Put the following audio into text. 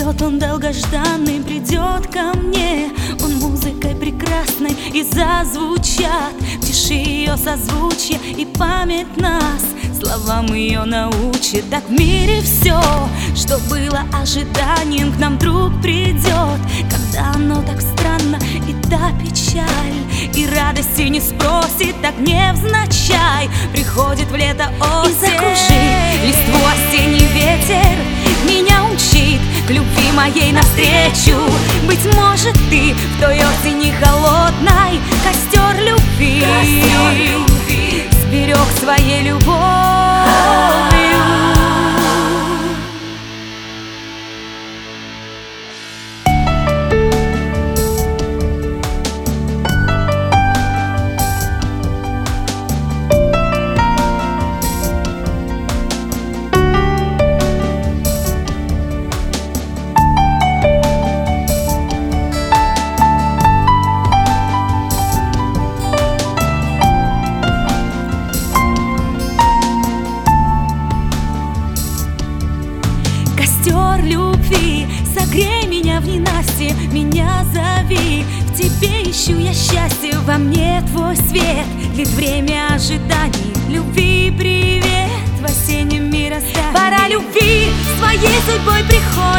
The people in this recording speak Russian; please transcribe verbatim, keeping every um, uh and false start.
Придет он долгожданный, придет ко мне. Он музыкой прекрасной и зазвучат в тиши ее созвучья и память нас словам ее научит. Так в мире все, что было ожиданием, к нам вдруг придет, когда оно так странно, и та печаль, и радости не спросит, так невзначай приходит в лето осень. И закружит листву осенний ветер, меня умчит к любви моей навстречу. Быть может, ты в той осени холодной костер любви, костер любви сберег своей любовью. Костер любви, согрей меня в ненастье, меня зови. В тебе ищу я счастье, во мне твой свет. Лет время ожиданий, любви привет в осеннем мироздании. Пора любви своей судьбой приходит.